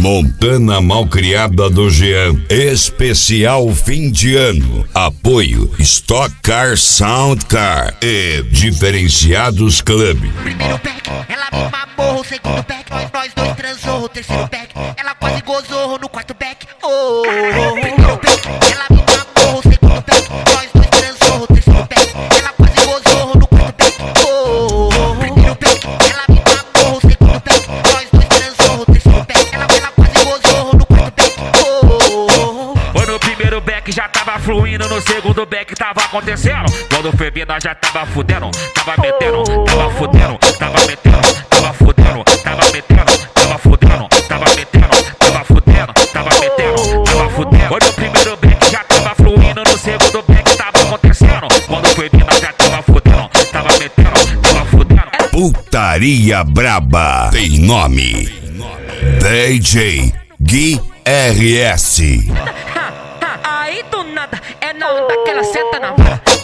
Montana Malcriada do Jean, especial fim de ano. Apoio Stock Car Sound Car e Diferenciados Club. Primeiro pack, ela me mamou. Segundo pack, nós dois transou. Terceiro pack, ela quase gozou no quarto pack. Primeiro pack, ela me mamou. Segundo pack, nós dois transou. Terceiro pack, ela quase gozou no quarto pack. Primeiro pack, ela me mamou. Segundo pack, nós dois transou. Terceiro pack, ela quase gozou no quarto pack. No primeiro back já tava fluindo, no segundo back tava acontecendo. Quando foi vir nós já tava fudendo, tava metendo, tava fudendo, tava metendo, tava fudendo, tava metendo, tava fudendo, tava metendo, tava fudendo, tava metendo, tava fudendo. No primeiro back já tava fluindo, no segundo back tava acontecendo. Quando foi vir nós já tava fudendo, tava metendo, tava fudendo. Putaria braba tem nome: DJ Gui RS. Aí do nada é na onda que ela senta na vara.